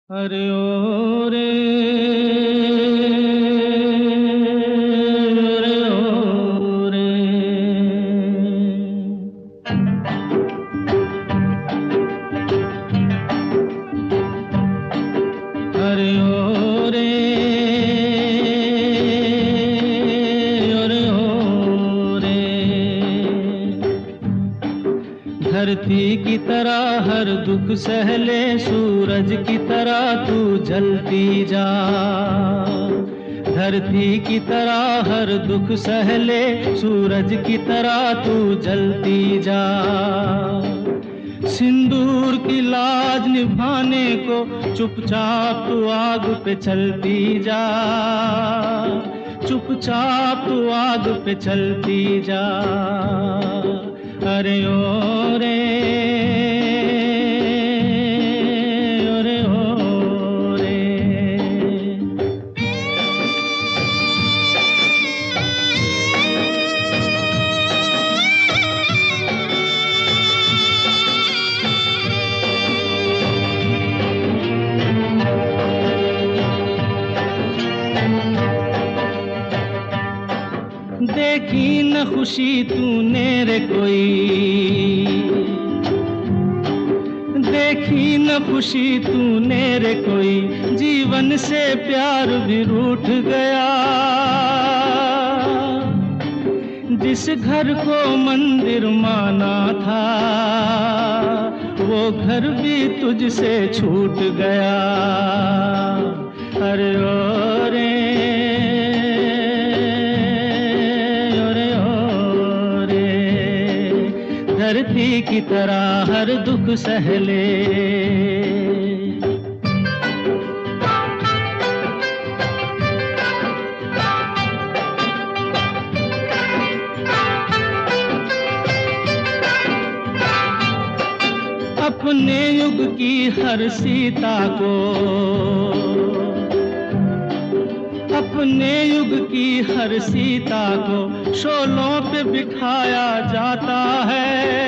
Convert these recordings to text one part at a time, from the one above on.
अरे ओ रे, अरे ओ रे। अरे ओ रे, अरे ओ रे। धरती की तरह हर दुख सहले, सूरज की तरह तू जलती जा। धरती की तरह हर दुख सहले, सूरज की तरह तू जलती जा। सिंदूर की लाज निभाने को चुपचाप तू आग पे चलती जा। चुपचाप तू आग पे चलती जा। अरे ओ रे, अरे ओ रे। देखी न खुशी तूने रे कोई, देखी न खुशी तूने रे कोई, जीवन से प्यार भी रूठ गया। जिस घर को मंदिर माना था, वो घर भी तुझसे छूट गया। अरे ओ रे, धरती की तरह हर दुख सहले। अपने युग की हर सीता को, अपने युग की हर सीता को शोलों पे बिठाया जाता है।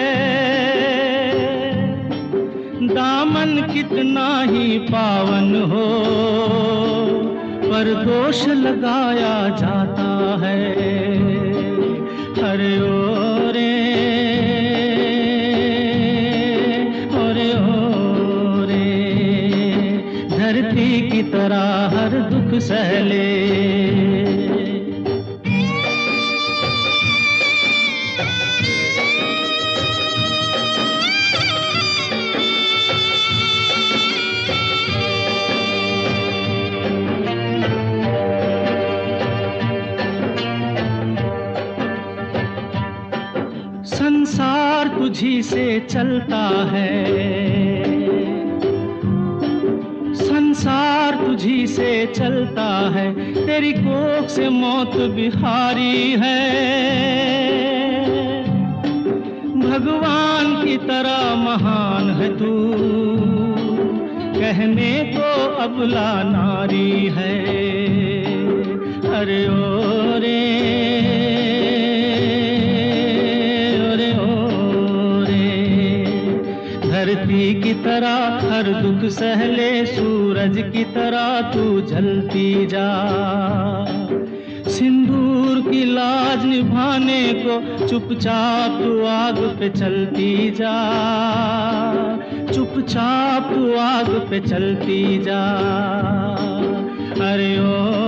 दामन कितना ही पावन हो, पर दोष लगाया जाता है। अरे ओ रे, अरे ओ रे। धरती की तरह हर दुख सहले। संसार तुझी से चलता है, संसार तुझी से चलता है। तेरी कोख से मौत बिहारी है। भगवान की तरह महान है तू, कहने को अबला नारी है। अरे ओ रे, धरती की तरह हर दुख सहले, सूरज की तरह तू जलती जा। सिंदूर की लाज निभाने को चुपचाप तू आग पे चलती जा। चुपचाप तू आग पे चलती जा। अरे ओ